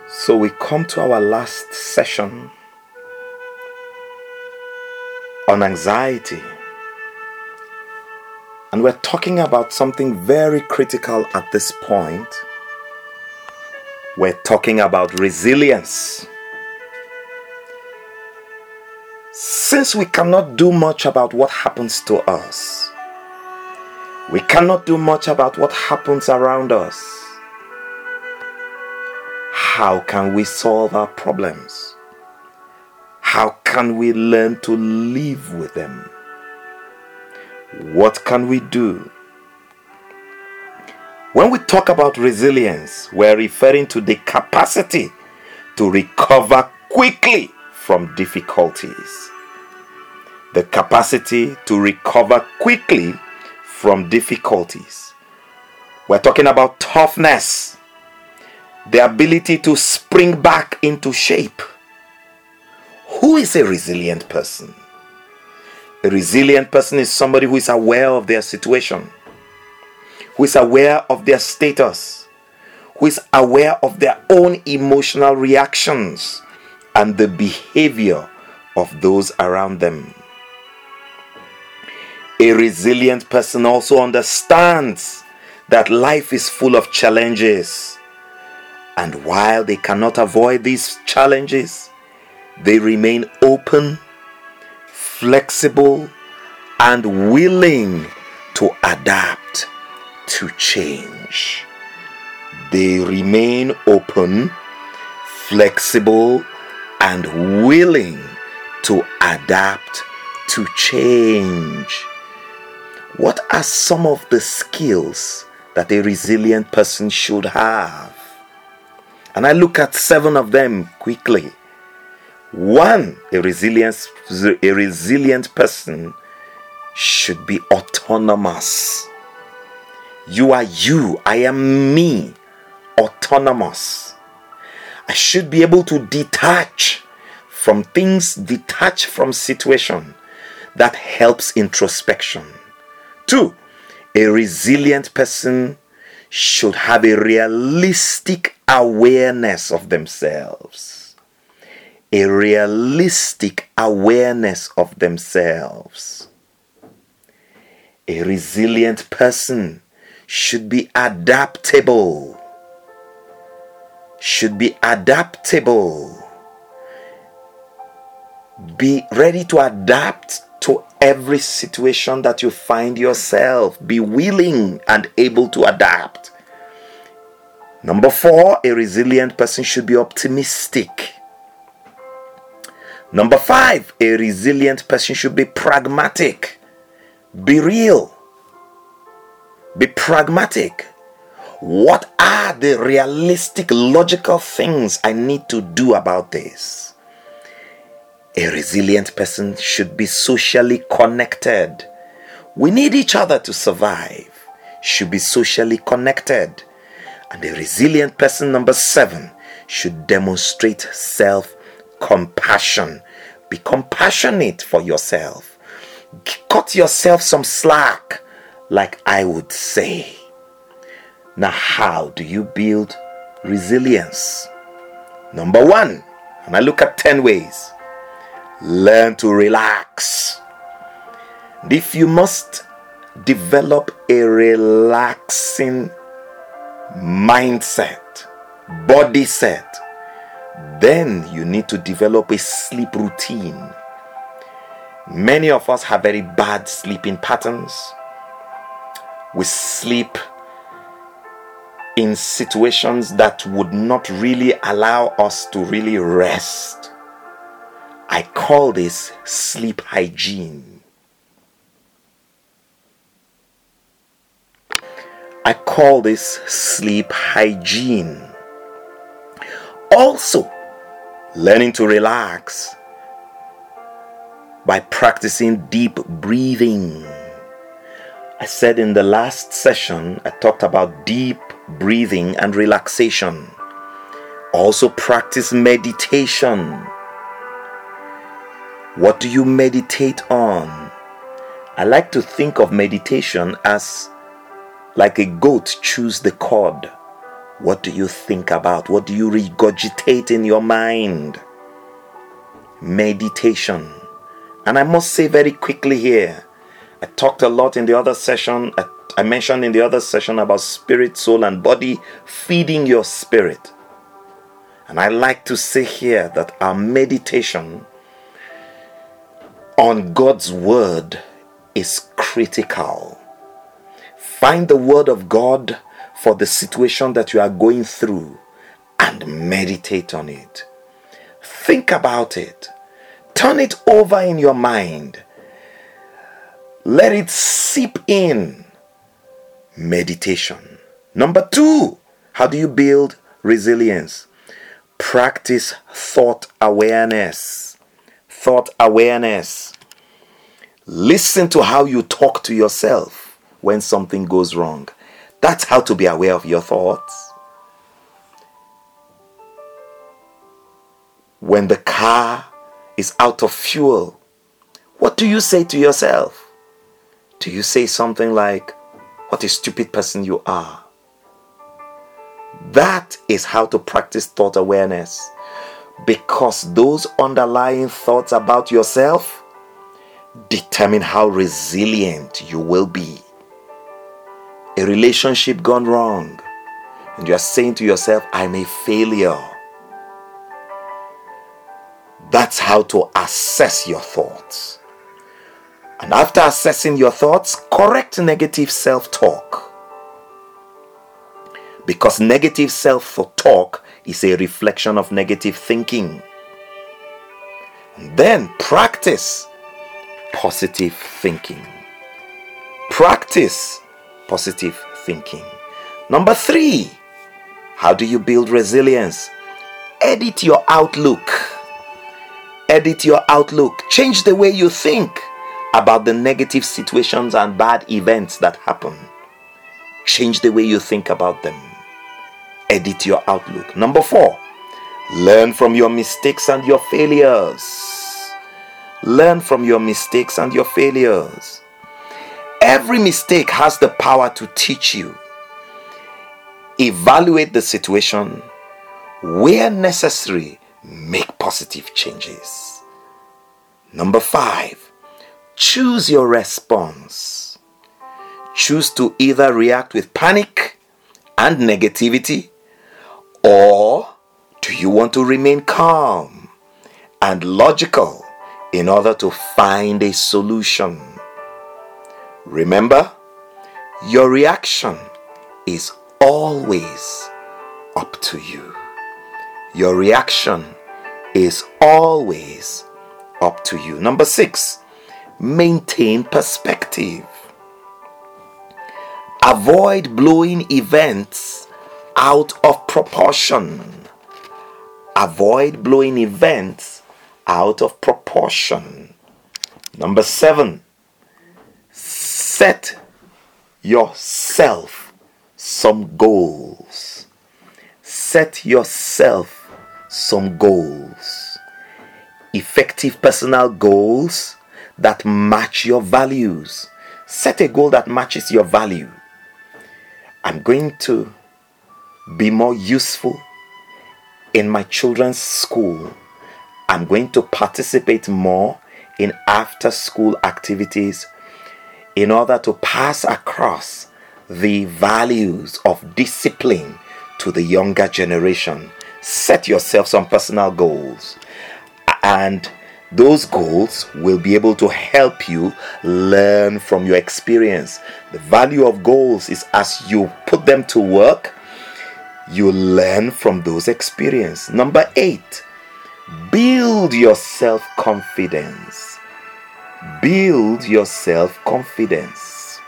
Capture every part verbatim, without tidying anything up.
So we come to our last session on anxiety, and we're talking about something very critical at this point. We're talking about resilience. Since we cannot do much about what happens to us, we cannot do much about what happens around us, how can we solve our problems? How can we learn to live with them? What can we do? When we talk about resilience, we're referring to the capacity to recover quickly from difficulties. The capacity to recover quickly from difficulties. We're talking about toughness, the ability to spring back into shape. Who is a resilient person? A resilient person is somebody who is aware of their situation, who is aware of their status, who is aware of their own emotional reactions and the behavior of those around them. A resilient person also understands that life is full of challenges, and while they cannot avoid these challenges, they remain open, flexible, and willing to adapt to change. They remain open, flexible, and willing to adapt to change. What are some of the skills that a resilient person should have? And I look at seven of them quickly. One, a resilient, a resilient person should be autonomous. You are you, I am me, autonomous. I should be able to detach from things, detach from situation. That helps introspection. Two, a resilient person should have a realistic awareness of themselves. A realistic awareness of themselves. A resilient person should be adaptable. Should be adaptable. Be ready to adapt to every situation that you find yourself. Be willing and able to adapt. Number four, a resilient person should be optimistic. Number five, a resilient person should be pragmatic. Be real. Be pragmatic. What are the realistic, logical things I need to do about this? A resilient person should be socially connected. We need each other to survive. Should be socially connected. And a resilient person, number seven, should demonstrate self-compassion. Be compassionate for yourself. Cut yourself some slack, like I would say. Now, how do you build resilience? Number one, and I look at ten ways. Learn to relax. And if you must develop a relaxing mindset, body set, then you need to develop a sleep routine. Many of us have very bad sleeping patterns. We sleep in situations that would not really allow us to really rest. I call this sleep hygiene. I call this sleep hygiene. Also, learning to relax by practicing deep breathing. I said in the last session, I talked about deep breathing and relaxation. Also practice meditation. What do you meditate on? I like to think of meditation as like a goat chews the cud What do you think about? What do you regurgitate in your mind? Meditation. And I must say very quickly here, I talked a lot in the other session, I mentioned in the other session about spirit, soul, and body, feeding your spirit. And I like to say here that our meditation on God's word is critical. Find the word of God for the situation that you are going through and meditate on it. Think about it. Turn it over in your mind. Let it seep in. Meditation. Number two, how do you build resilience? Practice thought awareness. Thought awareness. Listen to how you talk to yourself when something goes wrong. That's how to be aware of your thoughts. When the car is out of fuel, what do you say to yourself? Do you say something like, "What a stupid person you are"? That is how to practice thought awareness, because those underlying thoughts about yourself determine how resilient you will be. A relationship gone wrong, and you are saying to yourself, "I'm a failure." That's how to assess your thoughts. And after assessing your thoughts, correct negative self-talk. Because negative self-talk is a reflection of negative thinking. And then practice positive thinking. Practice positive thinking. Number three, how do you build resilience? Edit your outlook. Edit your outlook. Change the way you think about the negative situations and bad events that happen. Change the way you think about them. Edit your outlook. Number four, learn from your mistakes and your failures. Learn from your mistakes and your failures. Every mistake has the power to teach you. Evaluate the situation. Where necessary, make positive changes. Number five, choose your response. Choose to either react with panic and negativity, or do you want to remain calm and logical in order to find a solution? Remember, your reaction is always up to you. Your reaction is always up to you. Number six, maintain perspective. Avoid blowing events out of proportion. Avoid blowing events out of proportion. Number seven, set yourself some goals. Set yourself some goals. Effective personal goals that match your values. Set a goal that matches your value. I'm going to be more useful in my children's school. I'm going to participate more in after-school activities in order to pass across the values of discipline to the younger generation. Set yourself some personal goals, and those goals will be able to help you learn from your experience. The value of goals is as you put them to work, you learn from those experiences. Number eight, build your self-confidence. Build your self-confidence.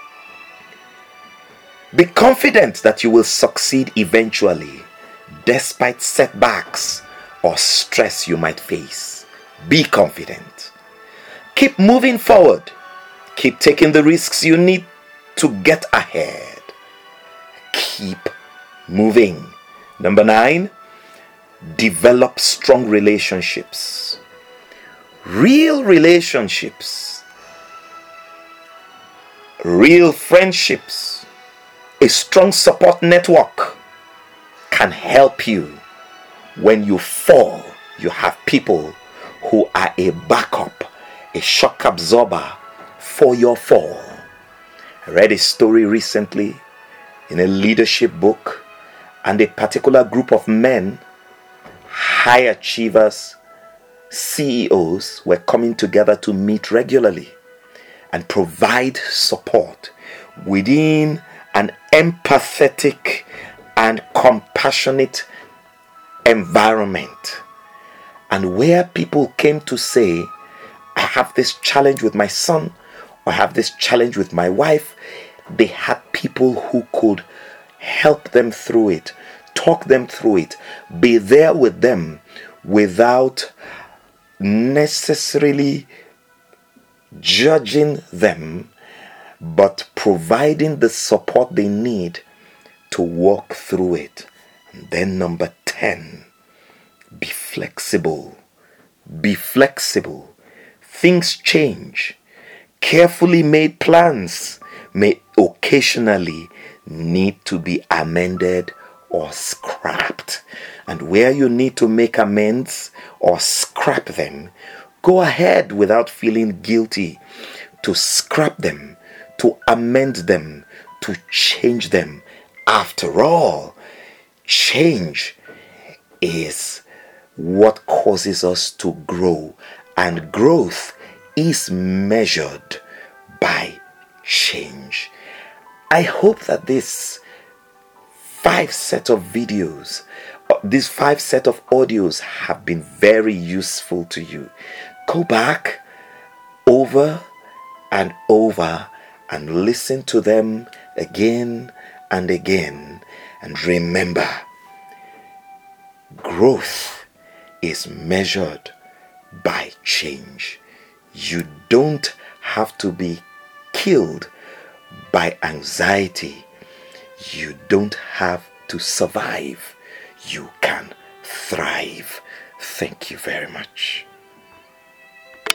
Be confident that you will succeed eventually, despite setbacks or stress you might face. Be confident. Keep moving forward. Keep taking the risks you need to get ahead. Keep moving. Number nine, develop strong relationships. Real relationships. Real friendships. A strong support network can help you when you fall. You have people who are a backup, a shock absorber for your fall. I read a story recently in a leadership book, and a particular group of men, high achievers, C E Os, were coming together to meet regularly and provide support within an empathetic and compassionate environment. And where people came to say, I have this challenge with my son, or I have this challenge with my wife, they had people who could help them through it, talk them through it, be there with them without necessarily judging them, but providing the support they need to walk through it. And then number ten, be flexible. Be flexible. Things change. Carefully made plans may occasionally need to be amended or scrapped. And where you need to make amends or scrap them, go ahead without feeling guilty to scrap them, to amend them, to change them. After all, change is what causes us to grow, and growth is measured by change. I hope that this five set of videos, these five set of audios have been very useful to you. Go back over and over and listen to them again and again, and remember, growth is measured by change. You don't have to be killed by anxiety. You don't have to survive. You can thrive. Thank you very much.